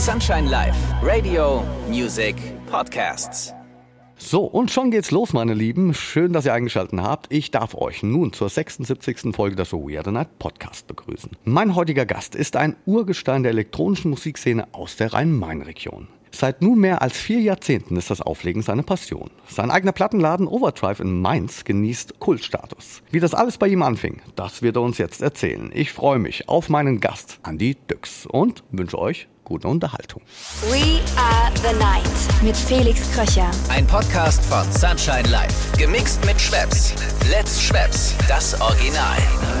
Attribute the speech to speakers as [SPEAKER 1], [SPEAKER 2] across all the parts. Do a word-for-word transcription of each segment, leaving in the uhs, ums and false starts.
[SPEAKER 1] Sunshine Live, Radio, Music, Podcasts.
[SPEAKER 2] So, und schon geht's los, meine Lieben. Schön, dass ihr eingeschaltet habt. Ich darf euch nun zur sechsundsiebzigsten Folge des We Are The Night Podcast begrüßen. Mein heutiger Gast ist ein Urgestein der elektronischen Musikszene aus der Rhein-Main-Region. Seit nunmehr als vier Jahrzehnten ist das Auflegen seine Passion. Sein eigener Plattenladen Overdrive in Mainz genießt Kultstatus. Wie das alles bei ihm anfing, das wird er uns jetzt erzählen. Ich freue mich auf meinen Gast, Andi Düx, und wünsche euch gute Unterhaltung.
[SPEAKER 3] We Are The Night mit Felix Kröcher.
[SPEAKER 1] Ein Podcast von Sunshine Live. Gemixt mit Schweppes. Let's Schweppes, das Original.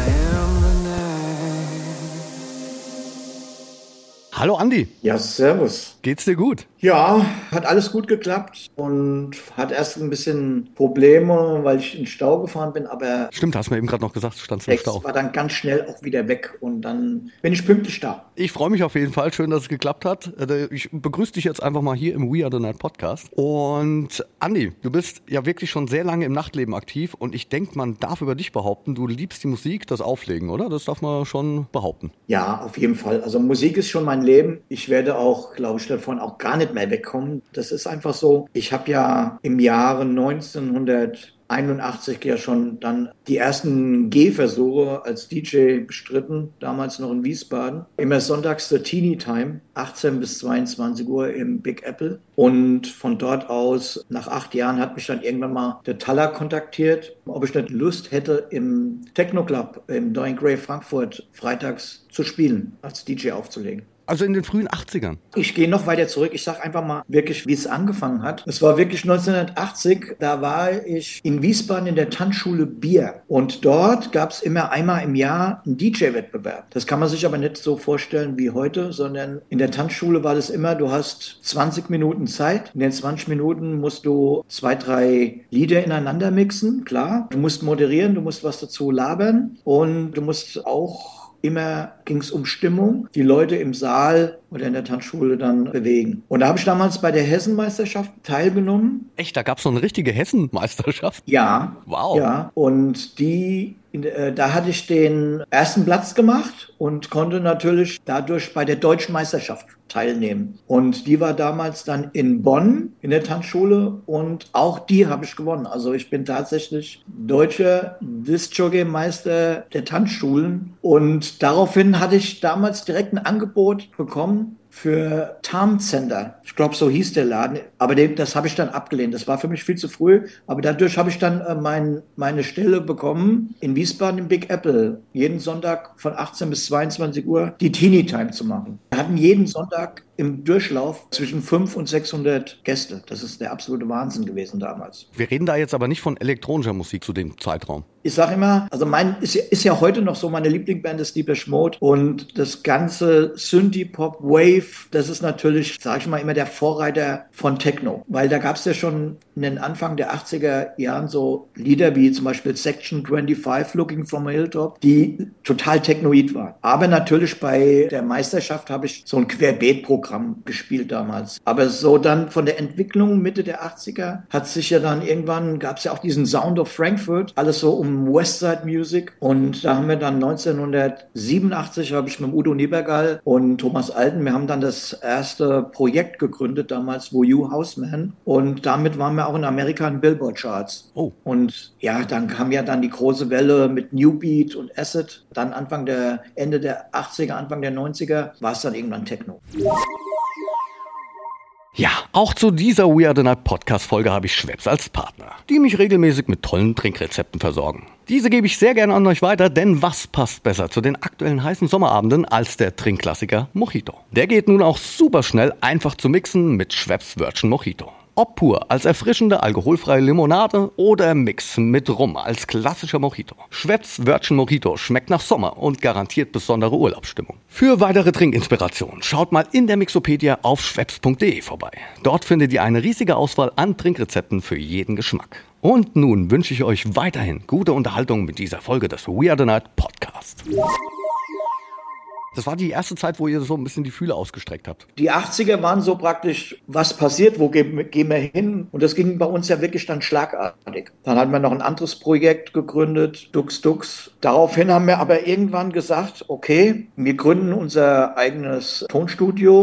[SPEAKER 2] Hallo Andi.
[SPEAKER 4] Ja, servus.
[SPEAKER 2] Geht's dir gut?
[SPEAKER 4] Ja, hat alles gut geklappt und hat erst ein bisschen Probleme, weil ich in den Stau gefahren bin, aber
[SPEAKER 2] Stimmt, hast du mir eben gerade noch gesagt, du standst im
[SPEAKER 4] Text
[SPEAKER 2] Stau.
[SPEAKER 4] war dann ganz schnell auch wieder weg und dann bin ich pünktlich da.
[SPEAKER 2] Ich freue mich auf jeden Fall. Schön, dass es geklappt hat. Ich begrüße dich jetzt einfach mal hier im We Are The Night Podcast. Und Andi, du bist ja wirklich schon sehr lange im Nachtleben aktiv und ich denke, man darf über dich behaupten, du liebst die Musik, das Auflegen, oder? Das darf man schon behaupten.
[SPEAKER 4] Ja, auf jeden Fall. Also Musik ist schon mein Leben. Ich werde auch, glaube ich, davon auch gar nicht mehr wegkommen. Das ist einfach so. Ich habe ja im Jahre neunzehnhunderteinundachtzig ja schon dann die ersten Gehversuche als D J bestritten, damals noch in Wiesbaden. Immer sonntags zur Teenie Time, achtzehn bis zweiundzwanzig Uhr im Big Apple. Und von dort aus, nach acht Jahren, hat mich dann irgendwann mal der Taller kontaktiert, ob ich nicht Lust hätte, im Techno Club im Dorian Gray Frankfurt freitags zu spielen, als D J aufzulegen.
[SPEAKER 2] Also in den frühen achtzigern.
[SPEAKER 4] Ich gehe noch weiter zurück. Ich sage einfach mal wirklich, wie es angefangen hat. Es war wirklich neunzehnhundertachtzig. Da war ich in Wiesbaden in der Tanzschule Bier. Und dort gab es immer einmal im Jahr einen D J-Wettbewerb. Das kann man sich aber nicht so vorstellen wie heute, sondern in der Tanzschule war das immer, du hast zwanzig Minuten Zeit. In den zwanzig Minuten musst du zwei, drei Lieder ineinander mixen, klar. Du musst moderieren, du musst was dazu labern und du musst auch immer ging es um Stimmung, die Leute im Saal oder in der Tanzschule dann bewegen. Und da habe ich damals bei der Hessenmeisterschaft teilgenommen.
[SPEAKER 2] Echt, da gab es so eine richtige Hessenmeisterschaft?
[SPEAKER 4] Ja.
[SPEAKER 2] Wow. Ja,
[SPEAKER 4] und die, äh, da hatte ich den ersten Platz gemacht und konnte natürlich dadurch bei der deutschen Meisterschaft teilnehmen. Und die war damals dann in Bonn in der Tanzschule und auch die habe ich gewonnen. Also ich bin tatsächlich deutscher Disc-Jockey-Meister der Tanzschulen und daraufhin hatte ich damals direkt ein Angebot bekommen für Tarmcenter. Ich glaube, so hieß der Laden. Aber den, das habe ich dann abgelehnt. Das war für mich viel zu früh. Aber dadurch habe ich dann äh, mein, meine Stelle bekommen, in Wiesbaden im Big Apple, jeden Sonntag von achtzehn bis zweiundzwanzig Uhr die Teenie Time zu machen. Wir hatten jeden Sonntag im Durchlauf zwischen fünfhundert und sechshundert Gäste. Das ist der absolute Wahnsinn gewesen damals.
[SPEAKER 2] Wir reden da jetzt aber nicht von elektronischer Musik zu dem Zeitraum.
[SPEAKER 4] Ich sage immer, also mein ist, ist ja heute noch so, meine Lieblingsband ist Depeche Mode und das ganze Synthie-Pop, Wave, das ist natürlich, sage ich mal, immer der Vorreiter von Techno. Weil da gab es ja schon in den Anfang der achtziger Jahren so Lieder wie zum Beispiel Section fünfundzwanzig, Looking from a Hilltop, die total technoid waren. Aber natürlich bei der Meisterschaft habe ich so ein Querbeet-Programm gespielt damals. Aber so dann von der Entwicklung Mitte der achtziger hat sich ja dann irgendwann, gab es ja auch diesen Sound of Frankfurt, alles so um Westside Music. Und da haben wir dann neunzehnhundertsiebenundachtzig, habe ich mit Udo Niebergall und Thomas Alten, wir haben dann das erste Projekt gegründet damals, Wo You Houseman. Und damit waren wir auch in Amerika in Billboard Charts.
[SPEAKER 2] Oh.
[SPEAKER 4] Und ja, dann kam ja dann die große Welle mit New Beat und Acid. Dann Anfang der, Ende der achtziger, Anfang der neunziger war es dann irgendwann Techno.
[SPEAKER 2] Ja, auch zu dieser We Are The Night Podcast-Folge habe ich Schweppes als Partner, die mich regelmäßig mit tollen Trinkrezepten versorgen. Diese gebe ich sehr gerne an euch weiter, denn was passt besser zu den aktuellen heißen Sommerabenden als der Trinkklassiker Mojito? Der geht nun auch super schnell einfach zu mixen mit Schweppes Virgin Mojito. Ob pur als erfrischende alkoholfreie Limonade oder Mix mit Rum als klassischer Mojito. Schweppes Virgin Mojito schmeckt nach Sommer und garantiert besondere Urlaubsstimmung. Für weitere Trinkinspirationen schaut mal in der Mixopedia auf schweppes punkt de vorbei. Dort findet ihr eine riesige Auswahl an Trinkrezepten für jeden Geschmack. Und nun wünsche ich euch weiterhin gute Unterhaltung mit dieser Folge des We Are The Night Podcast. Das war die erste Zeit, wo ihr so ein bisschen die Fühler ausgestreckt habt.
[SPEAKER 4] Die achtziger waren so praktisch, was passiert, wo gehen, gehen wir hin? Und das ging bei uns ja wirklich dann schlagartig. Dann hatten wir noch ein anderes Projekt gegründet, Dux Dux. Daraufhin haben wir aber irgendwann gesagt, okay, wir gründen unser eigenes Tonstudio.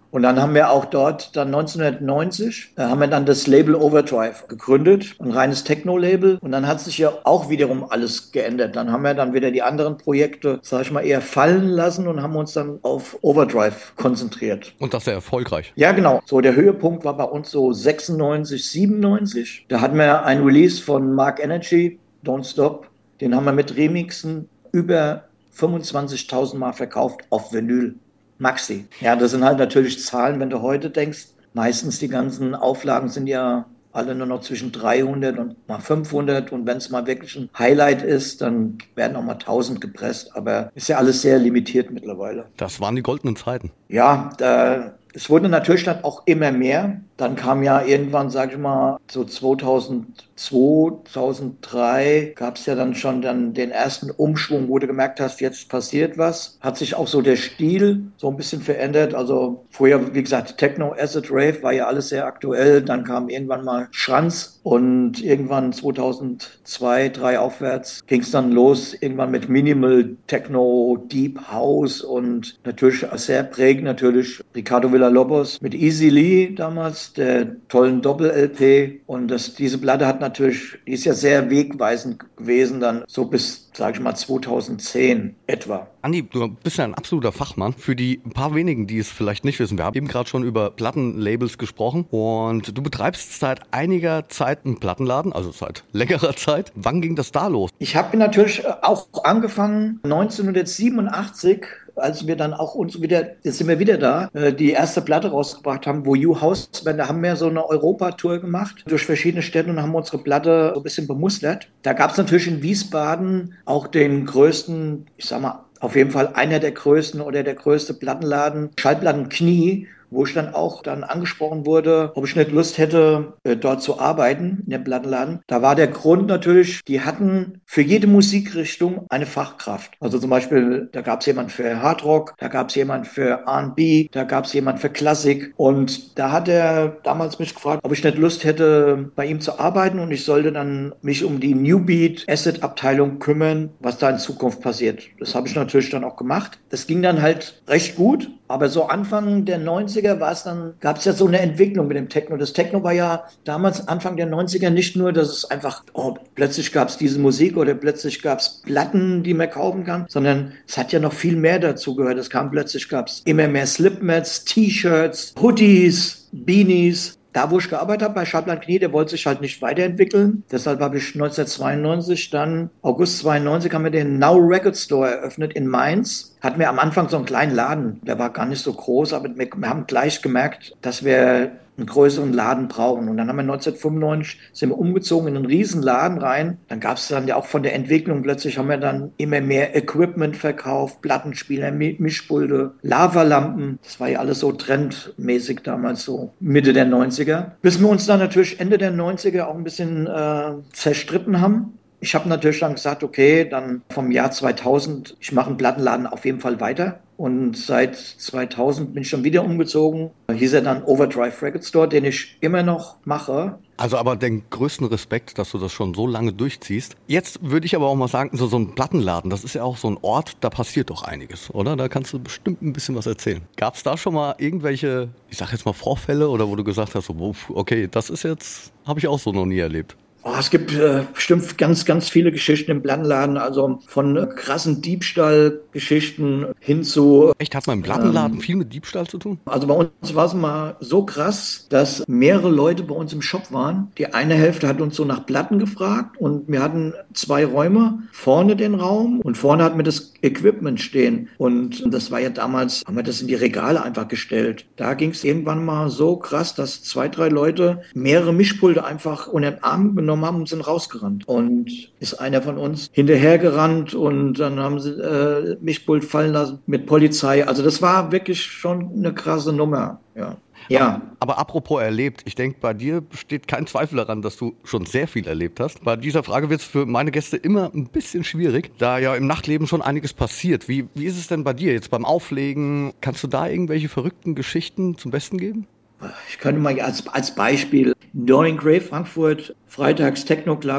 [SPEAKER 4] Und dann haben wir auch dort dann neunzehnhundertneunzig, äh, haben wir dann das Label Overdrive gegründet, ein reines Techno-Label. Und dann hat sich ja auch wiederum alles geändert. Dann haben wir dann wieder die anderen Projekte, sag ich mal, eher fallen lassen und haben uns dann auf Overdrive konzentriert.
[SPEAKER 2] Und das sehr erfolgreich.
[SPEAKER 4] Ja, genau. So, der Höhepunkt war bei uns so sechsundneunzig, siebenundneunzig. Da hatten wir ein Release von Mark Energy, Don't Stop. Den haben wir mit Remixen über fünfundzwanzigtausend Mal verkauft auf Vinyl. Maxi. Ja, das sind halt natürlich Zahlen, wenn du heute denkst, meistens die ganzen Auflagen sind ja alle nur noch zwischen dreihundert und mal fünfhundert und wenn es mal wirklich ein Highlight ist, dann werden auch mal tausend gepresst, aber ist ja alles sehr limitiert mittlerweile.
[SPEAKER 2] Das waren die goldenen Zeiten.
[SPEAKER 4] Ja, da, es wurde natürlich dann auch immer mehr. Dann kam ja irgendwann, sag ich mal, so zweitausendzwei, zweitausenddrei gab es ja dann schon dann den ersten Umschwung, wo du gemerkt hast, jetzt passiert was. Hat sich auch so der Stil so ein bisschen verändert. Also vorher, wie gesagt, Techno, Acid, Rave war ja alles sehr aktuell. Dann kam irgendwann mal Schranz und irgendwann zweitausendzwei, drei aufwärts ging es dann los. Irgendwann mit Minimal, Techno, Deep House und natürlich sehr prägend natürlich Ricardo Villa-Lobos mit Easy Lee damals, der tollen Doppel-L P. Und das, diese Platte hat natürlich, die ist ja sehr wegweisend gewesen, dann so bis, sag ich mal, zweitausendzehn etwa.
[SPEAKER 2] Andi, du bist ja ein absoluter Fachmann. Für die paar wenigen, die es vielleicht nicht wissen, wir haben eben gerade schon über Plattenlabels gesprochen und du betreibst seit einiger Zeit einen Plattenladen, also seit längerer Zeit. Wann ging das da los?
[SPEAKER 4] Ich habe natürlich auch angefangen neunzehnhundertsiebenundachtzig, als wir dann auch uns wieder, jetzt sind wir wieder da, die erste Platte rausgebracht haben, wo You Houseband, da haben wir so eine Europatour gemacht durch verschiedene Städte und haben unsere Platte so ein bisschen bemustert. Da gab es natürlich in Wiesbaden auch den größten, ich sag mal, auf jeden Fall einer der größten oder der größte Plattenladen, Schallplatten Knie, wo ich dann auch dann angesprochen wurde, ob ich nicht Lust hätte, äh, dort zu arbeiten, in dem Plattenladen. Da war der Grund natürlich, die hatten für jede Musikrichtung eine Fachkraft. Also zum Beispiel, da gab es jemand für Hardrock, da gab es jemand für R and B, da gab es jemand für Klassik. Und da hat er damals mich gefragt, ob ich nicht Lust hätte, bei ihm zu arbeiten und ich sollte dann mich um die New Beat Acid Abteilung kümmern, was da in Zukunft passiert. Das habe ich natürlich dann auch gemacht. Das ging dann halt recht gut. Aber so Anfang der neunziger war es dann, gab es ja so eine Entwicklung mit dem Techno. Das Techno war ja damals Anfang der neunziger nicht nur, dass es einfach, oh, plötzlich gab es diese Musik oder plötzlich gab es Platten, die man kaufen kann, sondern es hat ja noch viel mehr dazu gehört. Es kam plötzlich, gab es immer mehr Slipmats, T-Shirts, Hoodies, Beanies. Da, wo ich gearbeitet habe, bei Schallplatten Knie, der wollte sich halt nicht weiterentwickeln. Deshalb habe ich neunzehnhundertzweiundneunzig, dann August zweiundneunzig, haben wir den Now Record Store eröffnet in Mainz. Hatten wir am Anfang so einen kleinen Laden. Der war gar nicht so groß, aber wir, wir haben gleich gemerkt, dass wir einen größeren Laden brauchen. Und dann haben wir neunzehnhundertfünfundneunzig sind wir umgezogen in einen riesen Laden rein. Dann gab es dann ja auch von der Entwicklung, plötzlich haben wir dann immer mehr Equipment verkauft, Plattenspieler, Mischpulte, Lavalampen. Das war ja alles so trendmäßig damals, so Mitte der neunziger. Bis wir uns dann natürlich Ende der neunziger auch ein bisschen äh, zerstritten haben. Ich habe natürlich dann gesagt, okay, dann vom Jahr zweitausend, ich mache einen Plattenladen auf jeden Fall weiter. Und seit zweitausend bin ich schon wieder umgezogen. Da hieß er dann Overdrive Record Store, den ich immer noch mache.
[SPEAKER 2] Also aber den größten Respekt, dass du das schon so lange durchziehst. Jetzt würde ich aber auch mal sagen, so, so ein Plattenladen, das ist ja auch so ein Ort, da passiert doch einiges, oder? Da kannst du bestimmt ein bisschen was erzählen. Gab es da schon mal irgendwelche, ich sag jetzt mal Vorfälle, oder wo du gesagt hast, so, okay, das ist jetzt, habe ich auch so noch nie erlebt?
[SPEAKER 4] Oh, es gibt äh, bestimmt ganz, ganz viele Geschichten im Plattenladen, also von äh, krassen Diebstahlgeschichten hin zu...
[SPEAKER 2] Echt, hat man im Plattenladen ähm, viel mit Diebstahl zu tun?
[SPEAKER 4] Also bei uns war es mal so krass, dass mehrere Leute bei uns im Shop waren. Die eine Hälfte hat uns so nach Platten gefragt und wir hatten zwei Räume, vorne den Raum und vorne hatten wir das Equipment stehen. Und das war ja damals, haben wir das in die Regale einfach gestellt. Da ging es irgendwann mal so krass, dass zwei, drei Leute mehrere Mischpulte einfach unter den Arm genommen haben und sind rausgerannt. Und ist einer von uns hinterhergerannt und dann haben sie äh, Mischpult fallen lassen mit Polizei. Also das war wirklich schon eine krasse Nummer, ja. Ja.
[SPEAKER 2] Aber, aber apropos erlebt, ich denke, bei dir besteht kein Zweifel daran, dass du schon sehr viel erlebt hast. Bei dieser Frage wird es für meine Gäste immer ein bisschen schwierig, da ja im Nachtleben schon einiges passiert. Wie, wie ist es denn bei dir jetzt beim Auflegen? Kannst du da irgendwelche verrückten Geschichten zum Besten geben?
[SPEAKER 4] Ich könnte mal als, als Beispiel Dorian Gray Frankfurt, freitags Techno Club,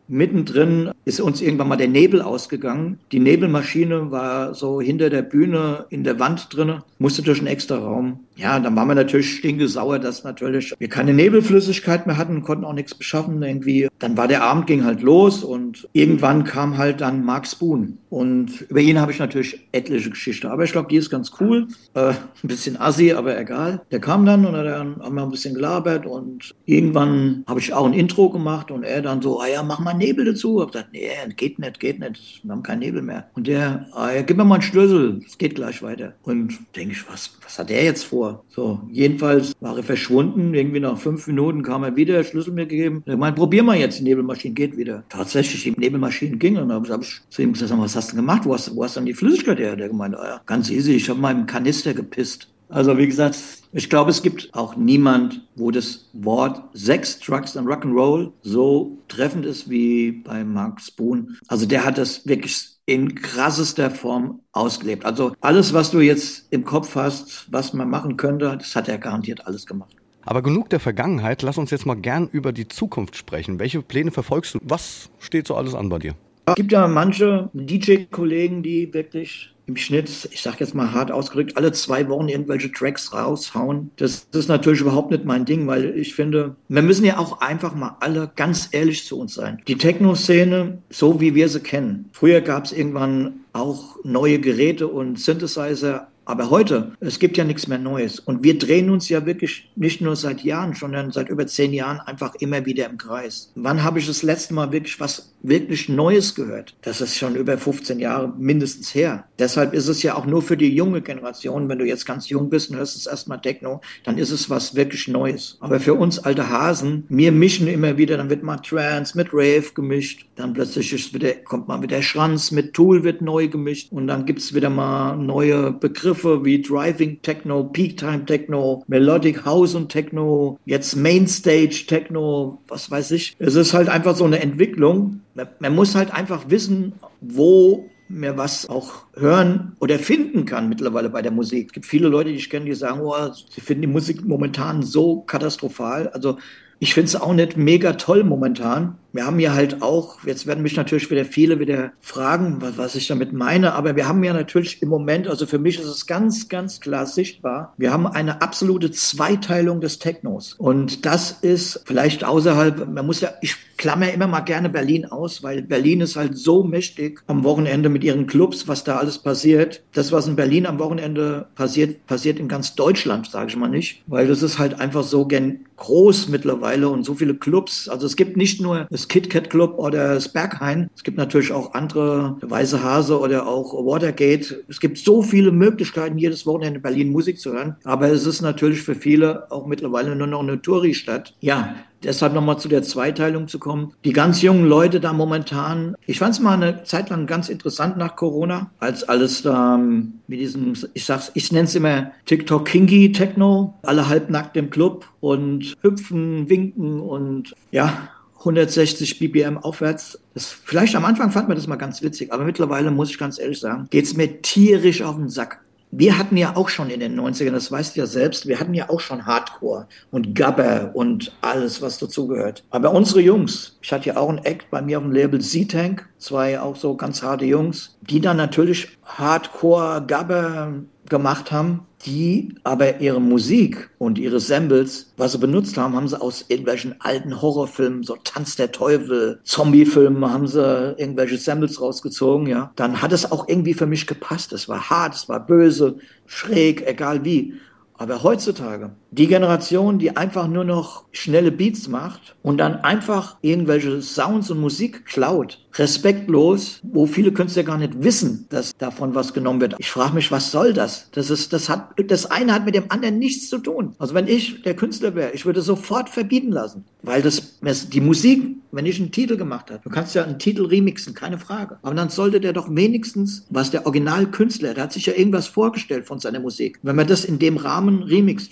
[SPEAKER 4] mittendrin ist uns irgendwann mal der Nebel ausgegangen. Die Nebelmaschine war so hinter der Bühne in der Wand drinne, musste durch einen extra Raum. Ja, dann waren wir natürlich stinkesauer, dass natürlich wir keine Nebelflüssigkeit mehr hatten, konnten auch nichts beschaffen irgendwie. Dann war der Abend, ging halt los und irgendwann kam halt dann Mark Spoon. Und über ihn habe ich natürlich etliche Geschichten. Aber ich glaube, die ist ganz cool. Äh, ein bisschen assi, aber egal. Der kam dann und dann haben wir ein bisschen gelabert und irgendwann habe ich auch ein Intro gemacht und er dann so, ah ja, mach mal Nebel dazu. Ich habe gesagt, nee, geht nicht, geht nicht. Wir haben keinen Nebel mehr. Und der, ah ja, gib mir mal einen Schlüssel. Es geht gleich weiter. Und denke ich, was, was hat der jetzt vor? So, jedenfalls war er verschwunden. Irgendwie nach fünf Minuten kam er wieder, Schlüssel mir gegeben. Ich meine, probier mal jetzt, die Nebelmaschine geht wieder. Tatsächlich, die Nebelmaschine ging. Und dann habe ich zu ihm gesagt, was hast du gemacht? Wo hast, wo hast du denn die Flüssigkeit her? Der gemeint, ah ja, ganz easy, ich habe mal im Kanister gepisst. Also wie gesagt, ich glaube, es gibt auch niemand, wo das Wort Sex, Drugs and Rock'n'Roll so treffend ist wie bei Mark Spoon. Also der hat das wirklich in krassester Form ausgelebt. Also alles, was du jetzt im Kopf hast, was man machen könnte, das hat er garantiert alles gemacht.
[SPEAKER 2] Aber genug der Vergangenheit, lass uns jetzt mal gern über die Zukunft sprechen. Welche Pläne verfolgst du? Was steht so alles an bei dir?
[SPEAKER 4] Es gibt ja manche D J-Kollegen, die wirklich im Schnitt, ich sag jetzt mal hart ausgedrückt, alle zwei Wochen irgendwelche Tracks raushauen. Das, das ist natürlich überhaupt nicht mein Ding, weil ich finde, wir müssen ja auch einfach mal alle ganz ehrlich zu uns sein. Die Techno-Szene, so wie wir sie kennen. Früher gab es irgendwann auch neue Geräte und Synthesizer. Aber heute, es gibt ja nichts mehr Neues. Und wir drehen uns ja wirklich nicht nur seit Jahren, sondern seit über zehn Jahren einfach immer wieder im Kreis. Wann habe ich das letzte Mal wirklich was wirklich Neues gehört? Das ist schon über fünfzehn Jahre mindestens her. Deshalb ist es ja auch nur für die junge Generation, wenn du jetzt ganz jung bist und hörst es erstmal Techno, dann ist es was wirklich Neues. Aber für uns alte Hasen, wir mischen immer wieder, dann wird mal Trance mit Rave gemischt, dann plötzlich ist wieder, kommt mal wieder Schranz mit Tool wird neu gemischt und dann gibt es wieder mal neue Begriffe wie Driving Techno, Peak Time Techno, Melodic House und Techno, jetzt Mainstage Techno, was weiß ich. Es ist halt einfach so eine Entwicklung. Man muss halt einfach wissen, wo man was auch hören oder finden kann mittlerweile bei der Musik. Es gibt viele Leute, die ich kenne, die sagen, oh, sie finden die Musik momentan so katastrophal. Also ich finde es auch nicht mega toll momentan. Wir haben ja halt auch, jetzt werden mich natürlich wieder viele wieder fragen, was, was ich damit meine, aber wir haben ja natürlich im Moment, also für mich ist es ganz, ganz klar sichtbar, wir haben eine absolute Zweiteilung des Technos. Und das ist vielleicht außerhalb, man muss ja, ich klammer immer mal gerne Berlin aus, weil Berlin ist halt so mächtig am Wochenende mit ihren Clubs, was da alles passiert. Das, was in Berlin am Wochenende passiert, passiert in ganz Deutschland, sage ich mal nicht, weil das ist halt einfach so gern groß mittlerweile und so viele Clubs. Also es gibt nicht nur das KitKat Club oder das Berghain. Es gibt natürlich auch andere, der Weiße Hase oder auch Watergate. Es gibt so viele Möglichkeiten, jedes Wochenende in Berlin Musik zu hören. Aber es ist natürlich für viele auch mittlerweile nur noch eine Touri-Stadt. Ja, deshalb nochmal zu der Zweiteilung zu kommen. Die ganz jungen Leute da momentan, ich fand es mal eine Zeit lang ganz interessant nach Corona, als alles da mit diesem, ich sag's, ich nenne es immer TikTok-Kinky-Techno, alle halbnackt im Club und hüpfen, winken und ja, hundertsechzig B P M aufwärts. Das, vielleicht am Anfang fand man das mal ganz witzig, aber mittlerweile, muss ich ganz ehrlich sagen, geht's mir tierisch auf den Sack. Wir hatten ja auch schon in den neunzigern, das weißt du ja selbst, wir hatten ja auch schon Hardcore und Gabber und alles, was dazugehört. Aber unsere Jungs, ich hatte ja auch einen Act bei mir auf dem Label Z-Tank, zwei auch so ganz harte Jungs, die dann natürlich Hardcore, Gabber gemacht haben, die aber ihre Musik und ihre Samples, was sie benutzt haben, haben sie aus irgendwelchen alten Horrorfilmen, so Tanz der Teufel, Zombiefilmen, haben sie irgendwelche Samples rausgezogen, ja. Dann hat es auch irgendwie für mich gepasst. Es war hart, es war böse, schräg, egal wie. Aber heutzutage, die Generation, die einfach nur noch schnelle Beats macht und dann einfach irgendwelche Sounds und Musik klaut, respektlos, wo viele Künstler gar nicht wissen, dass davon was genommen wird. Ich frage mich, was soll das? Das ist, das hat, das eine hat mit dem anderen nichts zu tun. Also wenn ich der Künstler wäre, ich würde sofort verbieten lassen, weil das, die Musik, wenn ich einen Titel gemacht habe, du kannst ja einen Titel remixen, keine Frage. Aber dann sollte der doch wenigstens, was der Originalkünstler, der hat sich ja irgendwas vorgestellt von seiner Musik. Wenn man das in dem Rahmen remixt, finde ich das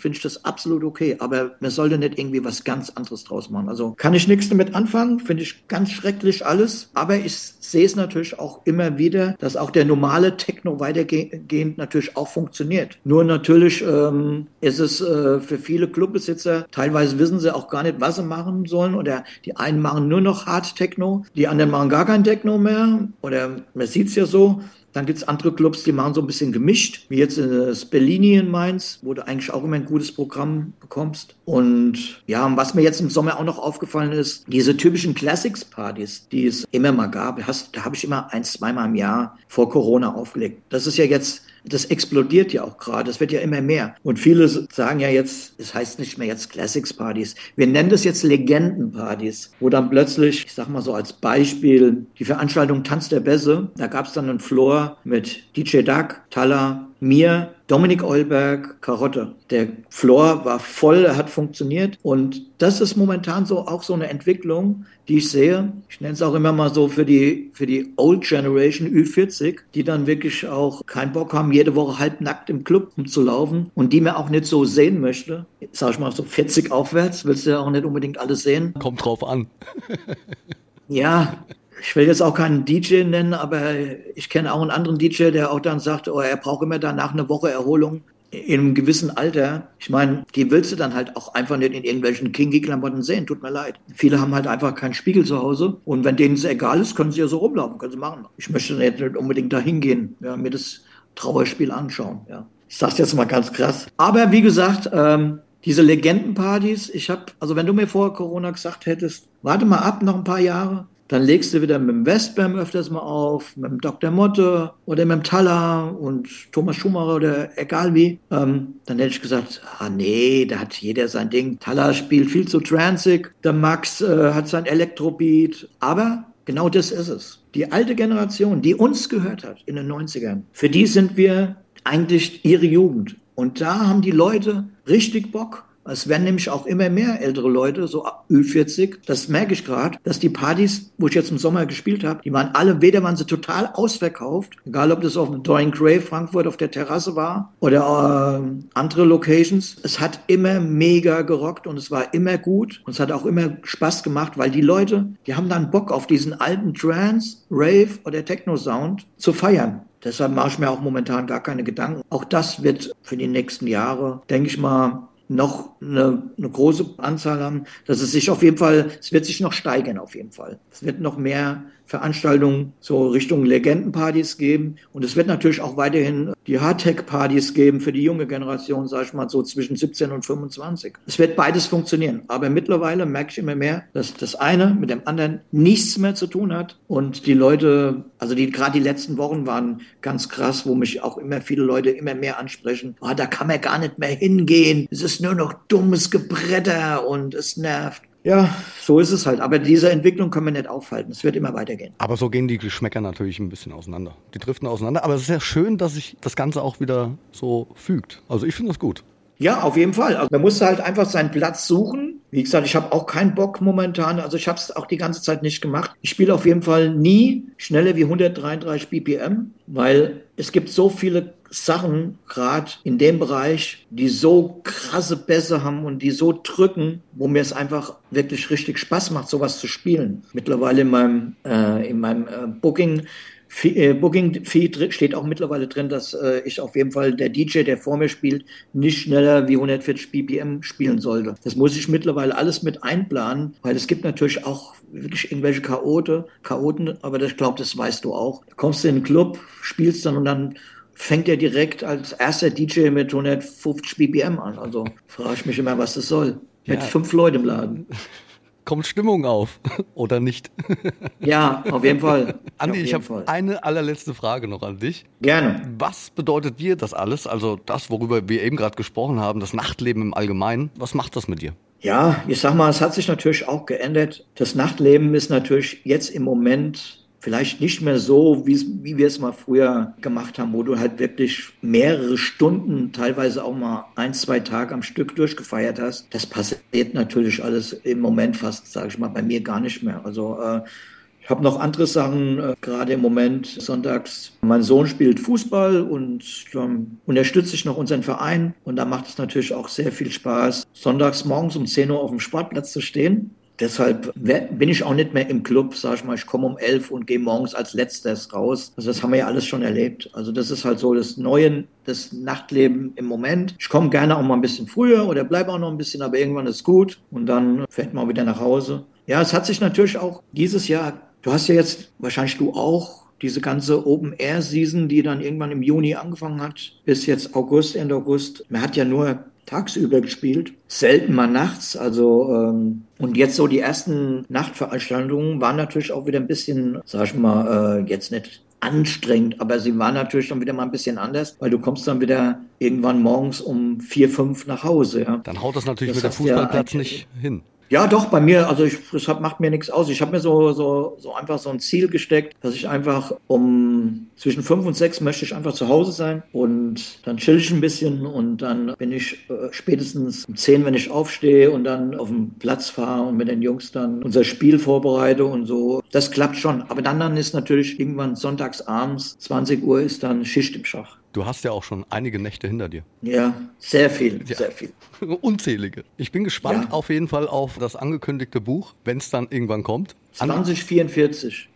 [SPEAKER 4] absolut okay, aber man sollte nicht irgendwie was ganz anderes draus machen. Also kann ich nichts damit anfangen, finde ich ganz schrecklich alles, aber ich sehe es natürlich auch immer wieder, dass auch der normale Techno weitergehend natürlich auch funktioniert. Nur natürlich ähm, ist es äh, für viele Clubbesitzer, teilweise wissen sie auch gar nicht, was sie machen sollen, oder die einen machen nur noch Hard Techno, die anderen machen gar kein Techno mehr, oder man sieht es ja so. Dann gibt es andere Clubs, die machen so ein bisschen gemischt, wie jetzt äh, Spellini in Mainz, wo du eigentlich auch immer ein gutes Programm bekommst. Und ja, und was mir jetzt im Sommer auch noch aufgefallen ist, diese typischen Classics-Partys, die es immer mal gab, hast, da habe ich immer ein, zweimal im Jahr vor Corona aufgelegt. Das ist ja jetzt, das explodiert ja auch gerade, das wird ja immer mehr. Und viele sagen ja jetzt, es heißt nicht mehr jetzt Classics-Partys, wir nennen das jetzt Legenden-Partys, wo dann plötzlich, ich sag mal so als Beispiel, die Veranstaltung Tanz der Bässe, da gab es dann einen Floor mit D J Duck, Talla, mir, Dominik Eulberg, Karotte. Der Floor war voll, er hat funktioniert und das ist momentan so auch so eine Entwicklung, die ich sehe. Ich nenne es auch immer mal so für die, für die Old Generation Ü vierzig, die dann wirklich auch keinen Bock haben, jede Woche halbnackt im Club rumzulaufen und die man auch nicht so sehen möchte. Sag ich mal so vierzig aufwärts, willst du ja auch nicht unbedingt alles sehen.
[SPEAKER 2] Kommt drauf an.
[SPEAKER 4] Ja, ich will jetzt auch keinen D J nennen, aber ich kenne auch einen anderen D J, der auch dann sagt, oh, er braucht immer danach eine Woche Erholung in einem gewissen Alter. Ich meine, die willst du dann halt auch einfach nicht in irgendwelchen Kinky-Klamotten sehen, tut mir leid. Viele haben halt einfach keinen Spiegel zu Hause und wenn denen es egal ist, können sie ja so rumlaufen, können sie machen. Ich möchte nicht unbedingt da hingehen, ja, mir das Trauerspiel anschauen. Ja. Ich sag's jetzt mal ganz krass. Aber wie gesagt, ähm, diese Legendenpartys, ich habe, also wenn du mir vor Corona gesagt hättest, warte mal ab, noch ein paar Jahre, dann legst du wieder mit dem Westbam öfters mal auf, mit dem Doktor Motte oder mit dem Talla und Thomas Schumacher oder egal wie. Ähm, dann hätte ich gesagt, ah nee, da hat jeder sein Ding. Talla spielt viel zu tranzig, der Max äh, hat sein Elektrobeat. Aber genau das ist es. Die alte Generation, die uns gehört hat in den neunzigern, für die sind wir eigentlich ihre Jugend. Und da haben die Leute richtig Bock. Es werden nämlich auch immer mehr ältere Leute, so Ü vierzig. Das merke ich gerade, dass die Partys, wo ich jetzt im Sommer gespielt habe, die waren alle, weder waren sie total ausverkauft, egal ob das auf dem Dorian Gray Frankfurt auf der Terrasse war oder äh, andere Locations. Es hat immer mega gerockt und es war immer gut und es hat auch immer Spaß gemacht, weil die Leute, die haben dann Bock auf diesen alten Trance, Rave oder Techno-Sound zu feiern. Deshalb mache ich mir auch momentan gar keine Gedanken. Auch das wird für die nächsten Jahre, denke ich mal, noch eine, eine große Anzahl haben, dass es sich auf jeden Fall, es wird sich noch steigern auf jeden Fall. Es wird noch mehr Veranstaltungen so Richtung Legendenpartys geben und es wird natürlich auch weiterhin die Hardtech-Partys geben für die junge Generation, sag ich mal so zwischen siebzehn und fünfundzwanzig. Es wird beides funktionieren, aber mittlerweile merke ich immer mehr, dass das eine mit dem anderen nichts mehr zu tun hat und die Leute, also die gerade die letzten Wochen waren ganz krass, wo mich auch immer viele Leute immer mehr ansprechen, oh, da kann man gar nicht mehr hingehen, es ist nur noch dummes Gebretter und es nervt. Ja, so ist es halt. Aber diese Entwicklung können wir nicht aufhalten. Es wird immer weitergehen.
[SPEAKER 2] Aber so gehen die Geschmäcker natürlich ein bisschen auseinander. Die driften auseinander. Aber es ist ja schön, dass sich das Ganze auch wieder so fügt. Also ich finde das gut.
[SPEAKER 4] Ja, auf jeden Fall. Also man muss halt einfach seinen Platz suchen. Wie gesagt, ich habe auch keinen Bock momentan. Also ich habe es auch die ganze Zeit nicht gemacht. Ich spiele auf jeden Fall nie schneller wie hundertdreiunddreißig B P M, weil es gibt so viele Sachen, gerade in dem Bereich, die so krasse Bässe haben und die so drücken, wo mir es einfach wirklich richtig Spaß macht, sowas zu spielen. Mittlerweile in meinem, äh, in meinem äh, Booking Booking-Fee steht auch mittlerweile drin, dass äh, ich auf jeden Fall der D J, der vor mir spielt, nicht schneller wie hundertvierzig B P M spielen sollte. Das muss ich mittlerweile alles mit einplanen, weil es gibt natürlich auch wirklich irgendwelche Chaote, Chaoten, aber das, ich glaube, das weißt du auch. Du kommst in den Club, spielst dann und dann fängt er direkt als erster D J mit hundertfünfzig B P M an. Also frage ich mich immer, was das soll. Ja. Mit fünf Leuten im Laden.
[SPEAKER 2] Kommt Stimmung auf oder nicht?
[SPEAKER 4] Ja, auf jeden Fall.
[SPEAKER 2] Andi, ich habe eine allerletzte Frage noch an dich.
[SPEAKER 4] Gerne.
[SPEAKER 2] Was bedeutet dir das alles? Also das, worüber wir eben gerade gesprochen haben, das Nachtleben im Allgemeinen. Was macht das mit dir?
[SPEAKER 4] Ja, ich sag mal, es hat sich natürlich auch geändert. Das Nachtleben ist natürlich jetzt im Moment vielleicht nicht mehr so, wie wir es mal früher gemacht haben, wo du halt wirklich mehrere Stunden, teilweise auch mal ein, zwei Tage am Stück durchgefeiert hast. Das passiert natürlich alles im Moment fast, sage ich mal, bei mir gar nicht mehr. Also äh, Ich habe noch andere Sachen, äh, gerade im Moment sonntags. Mein Sohn spielt Fußball und ähm, unterstütze ich noch unseren Verein. Und da macht es natürlich auch sehr viel Spaß, sonntags morgens um zehn Uhr auf dem Sportplatz zu stehen. Deshalb bin ich auch nicht mehr im Club, sag ich mal, ich komme um elf und gehe morgens als Letztes raus. Also das haben wir ja alles schon erlebt. Also das ist halt so das Neue, das Nachtleben im Moment. Ich komme gerne auch mal ein bisschen früher oder bleibe auch noch ein bisschen, aber irgendwann ist gut und dann fährt man wieder nach Hause. Ja, es hat sich natürlich auch dieses Jahr, du hast ja jetzt, wahrscheinlich du auch, diese ganze Open-Air-Season, die dann irgendwann im Juni angefangen hat, bis jetzt August, Ende August. Man hat ja nur tagsüber gespielt, selten mal nachts. Also ähm, und jetzt so die ersten Nachtveranstaltungen waren natürlich auch wieder ein bisschen, sag ich mal, äh, jetzt nicht anstrengend, aber sie waren natürlich dann wieder mal ein bisschen anders, weil du kommst dann wieder irgendwann morgens um vier, fünf nach Hause. Ja.
[SPEAKER 2] Dann haut das natürlich
[SPEAKER 4] Das
[SPEAKER 2] mit dem
[SPEAKER 4] hast du ja
[SPEAKER 2] Fußballplatz
[SPEAKER 4] eigentlich-
[SPEAKER 2] nicht hin.
[SPEAKER 4] Ja, doch, bei mir, also ich, das hat, macht mir nichts aus. Ich habe mir so, so, so einfach so ein Ziel gesteckt, dass ich einfach um zwischen fünf und sechs möchte ich einfach zu Hause sein und dann chill ich ein bisschen und dann bin ich äh, spätestens um zehn, wenn ich aufstehe und dann auf den Platz fahre und mit den Jungs dann unser Spiel vorbereite und so. Das klappt schon. Aber dann, dann ist natürlich irgendwann sonntags abends, zwanzig Uhr ist dann Schicht im Schach.
[SPEAKER 2] Du hast ja auch schon einige Nächte hinter dir.
[SPEAKER 4] Ja, sehr viel,
[SPEAKER 2] Ja.
[SPEAKER 4] sehr viel.
[SPEAKER 2] Unzählige. Ich bin gespannt
[SPEAKER 4] Ja.
[SPEAKER 2] auf jeden Fall auf das angekündigte Buch, wenn es dann irgendwann kommt. Andi,
[SPEAKER 4] zwanzig vierundvierzig.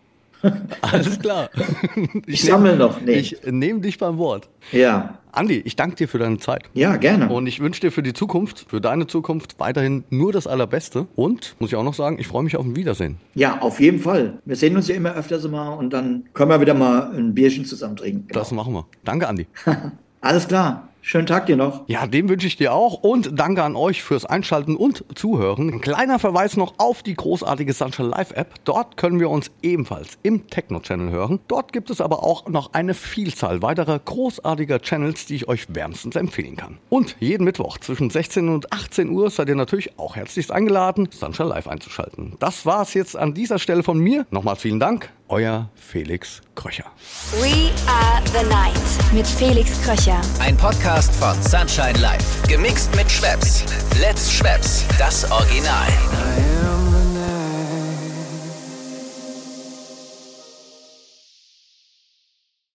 [SPEAKER 2] alles klar.
[SPEAKER 4] Ich sammle noch. Nee.
[SPEAKER 2] Ich nehme dich beim Wort.
[SPEAKER 4] Ja,
[SPEAKER 2] Andi, ich danke dir für deine Zeit.
[SPEAKER 4] ja, gerne.
[SPEAKER 2] Und ich wünsche dir für die Zukunft, für deine Zukunft weiterhin nur das Allerbeste. Und, muss ich auch noch sagen, ich freue mich auf ein Wiedersehen.
[SPEAKER 4] Ja, auf jeden Fall. Wir sehen uns ja immer öfters mal und dann können wir wieder mal ein Bierchen zusammen trinken. Genau.
[SPEAKER 2] Das machen wir. Danke, Andi.
[SPEAKER 4] Alles klar. Schönen Tag dir noch.
[SPEAKER 2] Ja, dem wünsche ich dir auch und danke an euch fürs Einschalten und Zuhören. Ein kleiner Verweis noch auf die großartige Sunshine Live App. Dort können wir uns ebenfalls im Techno-Channel hören. Dort gibt es aber auch noch eine Vielzahl weiterer großartiger Channels, die ich euch wärmstens empfehlen kann. Und jeden Mittwoch zwischen sechzehn und achtzehn Uhr seid ihr natürlich auch herzlichst eingeladen, Sunshine Live einzuschalten. Das war's jetzt an dieser Stelle von mir. Nochmals vielen Dank. Euer Felix Kröcher.
[SPEAKER 3] We are the night mit Felix Kröcher.
[SPEAKER 1] Ein Podcast von Sunshine Life. Gemixt mit Schwepps. Let's Schwepps, das Original.